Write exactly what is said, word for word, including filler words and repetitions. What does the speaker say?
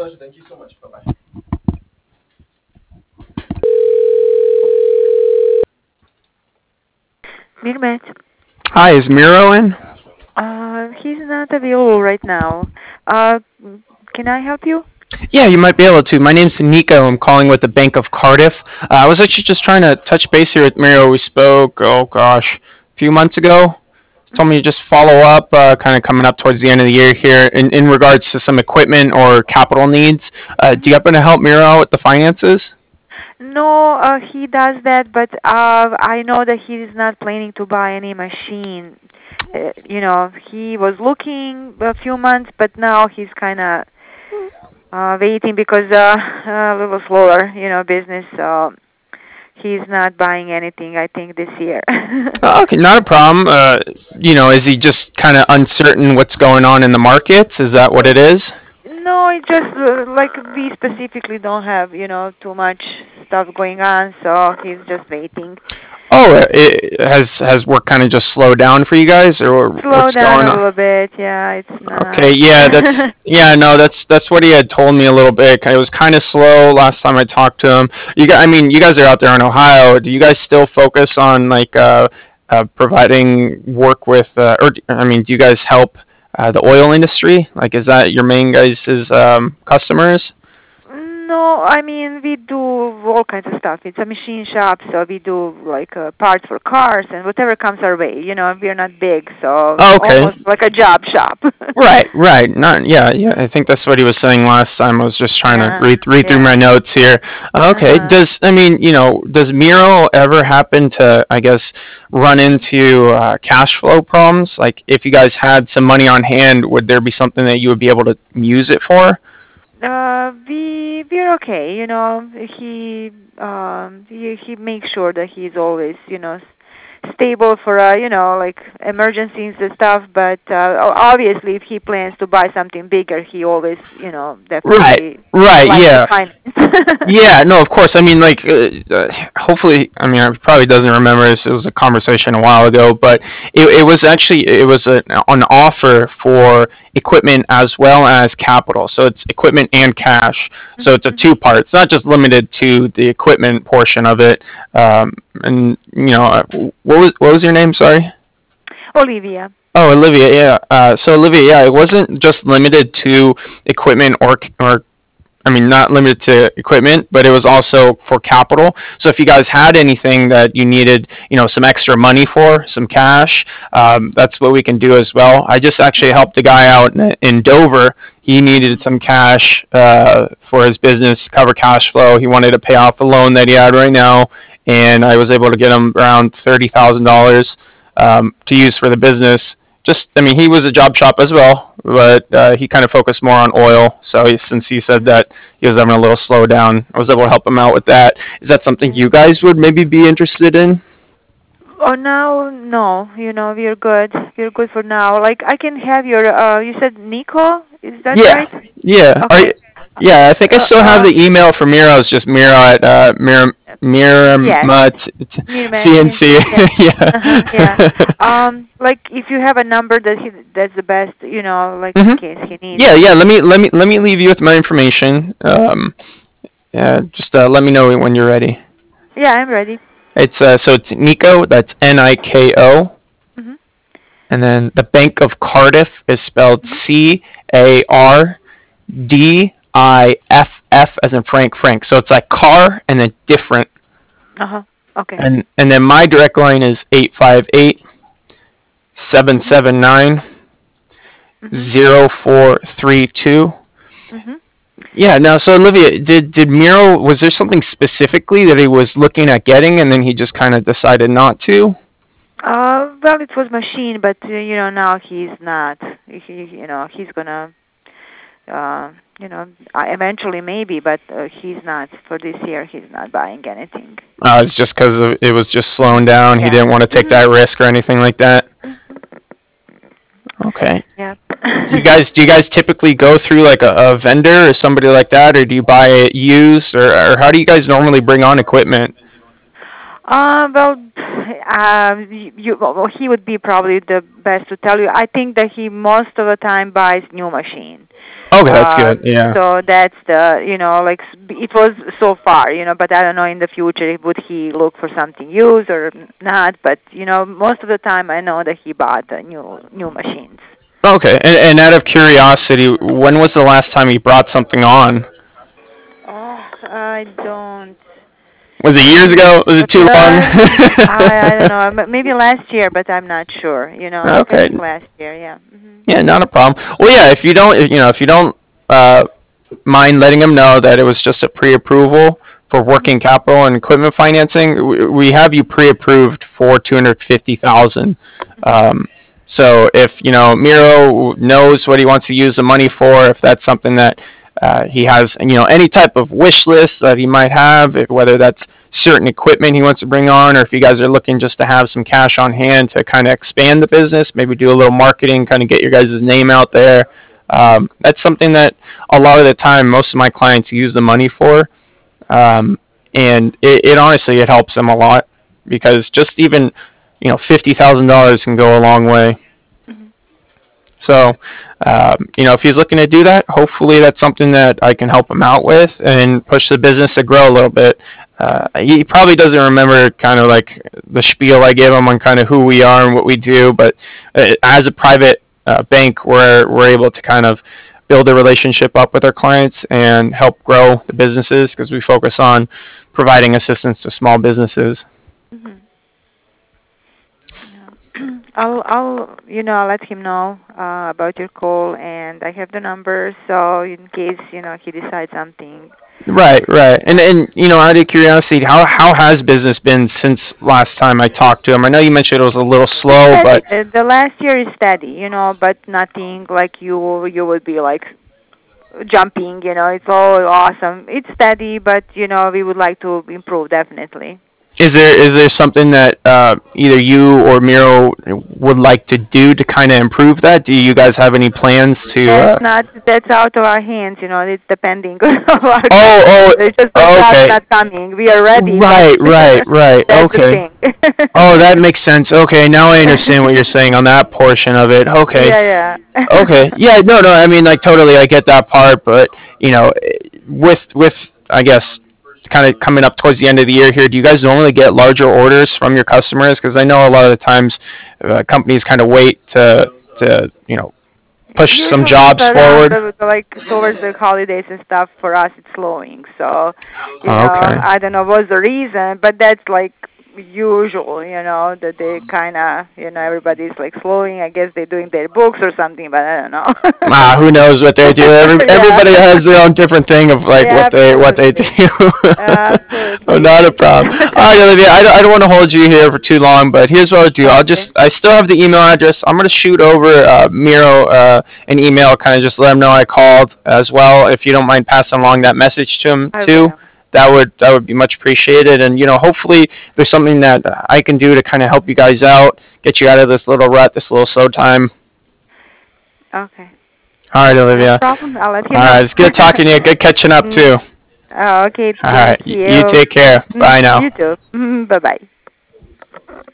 pleasure. Thank you so much. Bye bye. Mirmet, Hi, is Miro in? uh, he's not available right now. Uh, can I help you? Yeah, you might be able to. My name's Nico. I'm calling with the Bank of Cardiff. Uh, I was actually just trying to touch base here with Miro. We spoke, oh gosh, a few months ago. Told me to just follow up, uh, kind of coming up towards the end of the year here, in, in regards to some equipment or capital needs. Uh, do you hmm happen to help Miro out with the finances? No, uh, he does that, but uh, I know that he is not planning to buy any machine. Uh, you know, he was looking a few months, but now he's kind of uh, waiting because uh, a little slower, you know, business. So he's not buying anything, I think, this year. Oh, okay, not a problem. Uh, you know, is he just kind of uncertain what's going on in the markets? Is that what it is? No, it just uh, like we specifically don't have, you know, too much stuff going on, so he's just waiting. Oh, it, has has work kind of just slowed down for you guys, or Slow what's down going a on? little bit, yeah, it's Okay, not. yeah, that's yeah, no, that's that's what he had told me a little bit. It was kind of slow last time I talked to him. You guys, I mean, you guys are out there in Ohio. Do you guys still focus on like uh, uh, providing work with, uh, or I mean, do you guys help uh, the oil industry? Like, is that your main guys' um, customers? No, I mean we do all kinds of stuff. It's a machine shop, so we do like uh, parts for cars and whatever comes our way. You know, we're not big, so Oh, okay. almost like a job shop. Right, right. Not, yeah, yeah. I think that's what he was saying last time. I was just trying to Yeah, read read through yeah. my notes here. Okay. Uh-huh. Does I mean, you know, does Miro ever happen to, I guess, run into uh, cash flow problems? Like, if you guys had some money on hand, would there be something that you would be able to use it for? Uh, we we're okay, you know. He um he he makes sure that he's always, you know, s- stable for uh you know like emergencies and stuff. But uh, o- obviously, if he plans to buy something bigger, he always, you know, Right, definitely right. likes to Yeah. finance. Yeah, no, of course. I mean, like, uh, uh, hopefully, I mean, I probably doesn't remember this. It was a conversation a while ago, but it, it was actually it was a, an offer for equipment as well as capital. So it's equipment and cash. So Mhm, it's a mhm. two part. It's not just limited to the equipment portion of it. Um, and you know, uh, what was what was your name? Sorry. Olivia. Oh, Olivia. Yeah. Uh, so Olivia, yeah, it wasn't just limited to equipment or or I mean, not limited to equipment, but it was also for capital. So if you guys had anything that you needed, you know, some extra money for, some cash, um, that's what we can do as well. I just actually Mhm, helped a guy out in, in Dover. He needed some cash uh, for his business, cover cash flow. He wanted to pay off a loan that he had right now, and I was able to get him around thirty thousand dollars um, to use for the business. Just, I mean, he was a job shop as well, but uh, he kind of focused more on oil. So he, since he said mhm. that he was having a little slowdown, I was able to help him out with that. Is that something Yeah. you guys would maybe be interested in? Oh, now, no, you know, we're good. We're good for now. Like, I can have your, uh, you said Nico? Is that Yeah, right? yeah. Are Okay. you, yeah, I think I Uh, still have uh, the email for Miro. It's just Miro at uh, Miro yes. Miramut Mirmat C N C. C N C. Yeah. Uh-huh, yeah. Yeah. Um, like, if you have a number that he, that's the best, you know, like in hmm case he needs. Yeah, yeah. Let me let me let me leave you with my information. Um, yeah, just uh, let me know when you're ready. Yeah, I'm ready. It's uh, so it's Nico. That's N I K O, Mhm. and then the Bank of Cardiff is spelled Mhm. C A R D I F F as in Frank Frank. So it's like car and then different. Uh-huh. Okay. And and then my direct line is eight five eight seven Mhm. seven nine Mhm. zero four three two. Mhm. Yeah, now so Olivia, did did Miro was there something specifically that he was looking at getting and then he just kind of decided not to? Uh, well, it was machine, but uh, you know now he's not. He, you know, he's gonna, uh, you know, uh, eventually maybe, but uh, he's not for this year. He's not buying anything. Uh, it's just because it was just slowing down. He Yeah. didn't want to take Mhm. that risk or anything like that. Mhm. Okay. Yeah. Do you guys do you guys typically go through like a, a vendor or somebody like that, or do you buy it used, or, or how do you guys normally bring on equipment? Uh, well, um, you, you, well, he would be probably the best to tell you. I think that he most of the time buys new machine. Okay, that's Uh, good. Yeah. so that's the, you know, like s- it was so far, you know, but I don't know in the future would he look for something used or not. But you know, most of the time I know that he bought uh, new new machines. Okay, and, and out of curiosity, when was the last time you brought something on? Oh, I don't. Was it years ago? Was it too long? Uh, I I don't know. m- Maybe last year, but I'm not sure. You know, like I Okay. think last year. Yeah. Hmm. Yeah, not a problem. Well, yeah, if you don't, you know, if you don't uh, mind letting them know that it was just a pre-approval for Hmm. working capital and equipment financing, we, we have you pre-approved for two hundred fifty thousand. Hmm. Um, so if you know Miro knows what he wants to use the money for, if that's something that uh, he has, you know, any type of wish list that he might have, if, whether that's certain equipment he wants to bring on, or if you guys are looking just to have some cash on hand to kind of expand the business, maybe do a little marketing, kind of get your guys' name out there. Um, that's something that a lot of the time most of my clients use the money for, um, and it, it honestly it helps them a lot because just even you know fifty thousand dollars can go a long way. Hmm. So, um, you know, if he's looking to do that, hopefully that's something that I can help him out with and push the business to grow a little bit. Uh, he probably doesn't remember kind of like the spiel I gave him on kind of who we are and what we do, but uh, as a private uh, bank, we're we're able to kind of build a relationship up with our clients and help grow the businesses because we focus on providing assistance to small businesses. Hmm. Yeah. I'll I'll you know I'll let him know uh, about your call, and I have the number, so in case you know he decides something. Right, right. And Yeah. and you know, out of curiosity, how how has business been since last time I talked to him? I know you mentioned it was a little It's slow, steady. but Uh, the last year is steady, you know, but nothing like you you would be like jumping, you know. It's all awesome. It's steady, but you know we would like to improve definitely. is there is there something that uh, either you or Miro would like to do to kind of improve that? Do you guys have any plans to? That's Uh... not that's out of our hands, you know. It's depending on our Oh, customers. It's just the oh, job's okay. not coming. We are ready, but Right, right, right. that's the Okay. thing. Oh, that makes sense. Okay, now I understand what you're saying on that portion of it. Okay. Yeah, yeah. Okay. Yeah, no, no. I mean, like totally, I get that part, but you know, with with I guess kind of coming up towards the end of the year here, do you guys normally get larger orders from your customers? Because I know a lot of the times uh, companies kind of wait to to you know push some Usually it's jobs around forward. the, the like towards the holidays and stuff. For us, it's slowing. So, you know, Okay. I don't know what's the reason, but that's like usual. You know, that they kind of, you know, everybody's like slowing. I guess they're doing their books or something, but I don't know. Ah, who knows what they do? Every, Yeah. everybody has their own different thing of like Yeah, what they what they do. absolutely. Oh, Absolutely. not a problem. All right, Olivia. I don't, I don't want to hold you here for too long, but here's what I'll do. I'll Okay. just I still have the email address. I'm gonna shoot over uh, Miro uh, an email, kind of just let him know I called as well. If you don't mind passing along that message to him I too, will. that would that would be much appreciated. And you know, hopefully there's something that I can do to kind of help you guys out, get you out of this little rut, this little slow time. Okay. All right, No Olivia. problem. I'll let All him right, know. it's good talking to you. Good catching up Mm. too. Oh, okay. All right, Thank y- you you. take care. Mm, Bye now. you too. Bye bye.